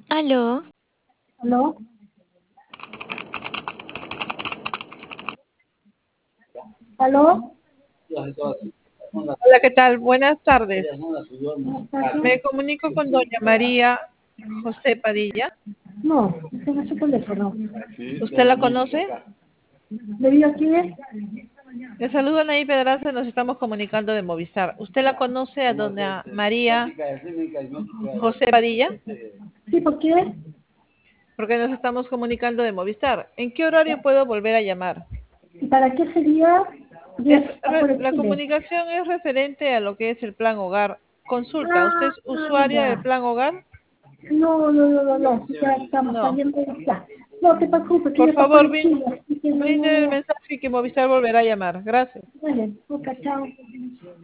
Aló, ¿Aló? ¿Aló? Hola, ¿qué tal? Buenas tardes. Buenas Me tardes. comunico con doña María José Padilla. No, ese no es su teléfono. ¿Usted la conoce? ¿Debido a quién es? Le saludo Anaí Pedraza, nos estamos comunicando de Movistar. ¿Usted la conoce a doña María José Padilla? Sí, ¿por qué? Porque nos estamos comunicando de Movistar. ¿En qué horario puedo volver a llamar? ¿Y para qué sería? Ya está por el La Chile. comunicación es referente a lo que es el plan hogar. Consulta, ¿usted Ah, es usuaria del ya. plan hogar? No. Ya estamos No. saliendo de acá. No te preocupes, que ya Por está por favor, el Chile. Así que brinde el no. mensaje que Movistar volverá a llamar. Gracias. Vale, ok, chao.